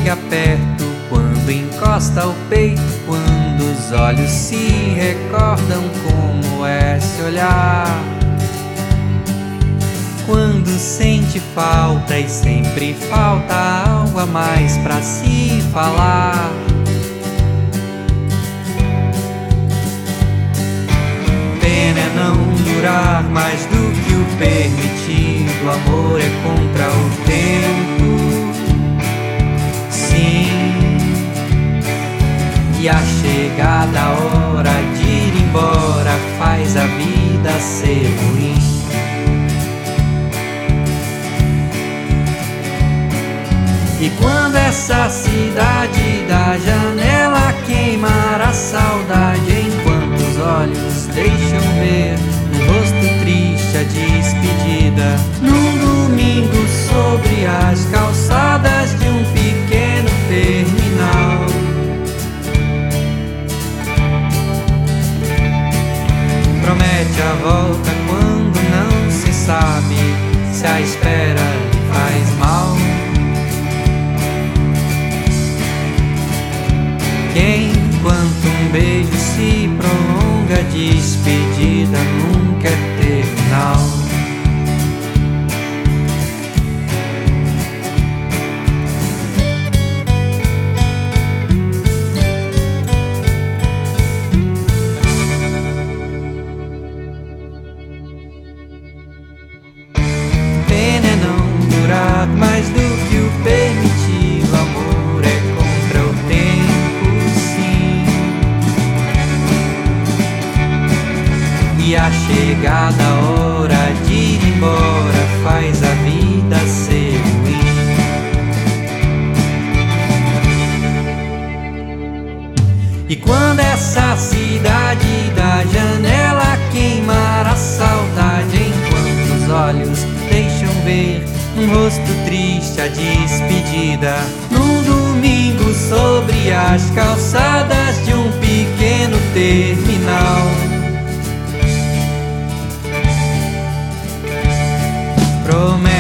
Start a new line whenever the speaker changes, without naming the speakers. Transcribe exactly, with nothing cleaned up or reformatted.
chega perto, quando encosta o peito, quando os olhos se recordam como é se olhar. Quando sente falta e sempre falta algo a mais pra se falar. Pena é não durar mais do que o permitido, o amor é contra o tempo. E a chegada a hora de ir embora faz a vida ser ruim. E quando essa cidade da janela queimar a saudade, enquanto os olhos deixam ver um rosto triste a despedida, num domingo sobre as calçadas de um pequeno terminal, promete a volta quando não se sabe se a espera faz mal. Que enquanto um beijo se prolonga, a despedida nunca é terminal. Mais do que o permitido, amor é contra o tempo, sim. E a chegada a hora de ir embora faz a vida ser ruim. E quando essa cidade da janela queimar a saudade, enquanto os olhos deixam ver um rosto triste a despedida, num domingo sobre as calçadas de um pequeno terminal, promete